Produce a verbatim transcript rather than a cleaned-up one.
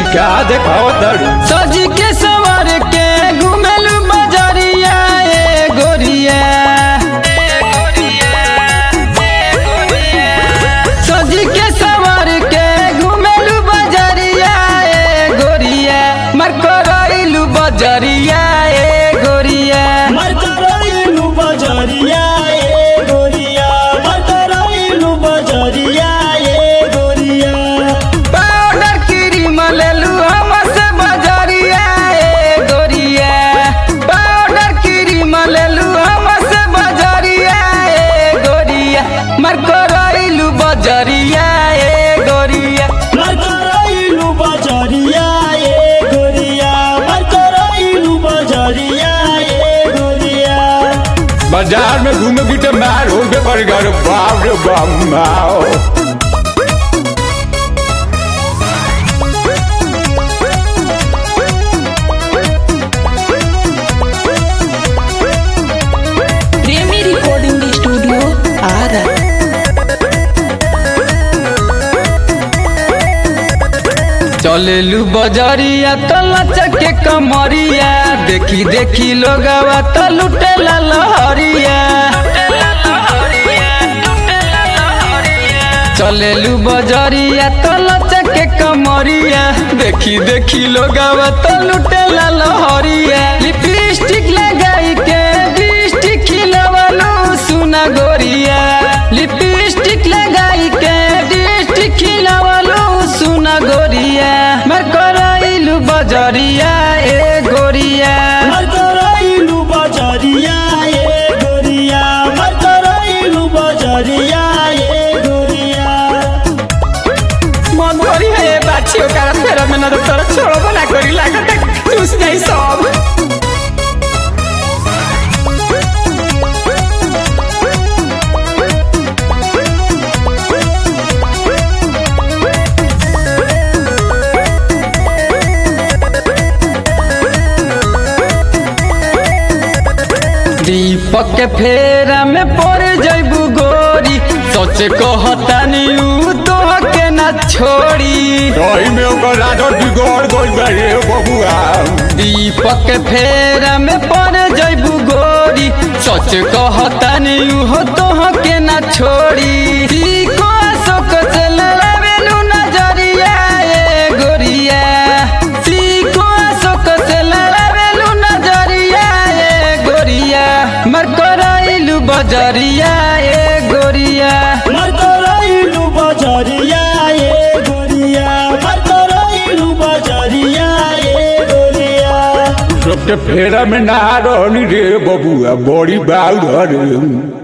क्या देखाओ तड़ी सजी के सवार के घुमेलू बजरिया ए गोरिया सजी के सवार के घुमेलू बजरिया ए गोरिया मर करइलू बजरिया ए गोरिया मर करइलू बजरिया ए गोरिया मर करइलू बजरिया ए गोरिया पाउडर क्रीम लेलू हमसे बजरिया ए गोरिया पाउडर क्रीम लेलू हमसे बजरिया ए गोरिया मर करइलू बजरिया ए गोरिया मर करइलू बजरिया ए गोरिया मर करइलू बजरिया ए गोरिया बाजार में घूमे की तो मार हो गए पर घर बाप रे बाप माओ प्रेमी रिकॉर्डिंग स्टूडियो आरा। चलेलू बजरिया तो लचके कमरिया देखी देखी लोगवा तो लुटेला लहरिया चलेलू बजरिया तो लचके कमरिया देखी देखी लोगवा तो लुटेला लहरिया लिपस्टिक लगाई के लिपस्टिक खिलवलू सुना गोरिया लिपस्टिक लगाई के लिपस्टिक खिलवलू सुना गोरिया मर करइलू बजरिया ए गोरिया मर करइलू बजरिया ए गोरिया मर करइलू बजरिया ए गोरिया मन करी है बाछी ओकरा फेरा में न तोरा छोड़बो ना करी लागत चूस जाई सब दीपक के फेरा में पड़ जइबू गोरी सोचे कहतानी उ तो के ना छोड़ी रही में ओकर राजो बिगड़ गइल बा रे बबुआ दीपक के फेरा में पड़ जइबू गोरी सोच कहतानी उ तो के ना छोड़ी सीको अशोक चललावेलू नजरिया ए गोरिया सीको अशोक चललावेलू नजरिया ए गोरिया मर करइलू बजरिया ए गोरिया मर करइलू बजरिया ए गोरिया मर करइलू बजरिया ए गोरिया सबके फेरा में ना रहनी रे बबुआ बड़ी बाउर रे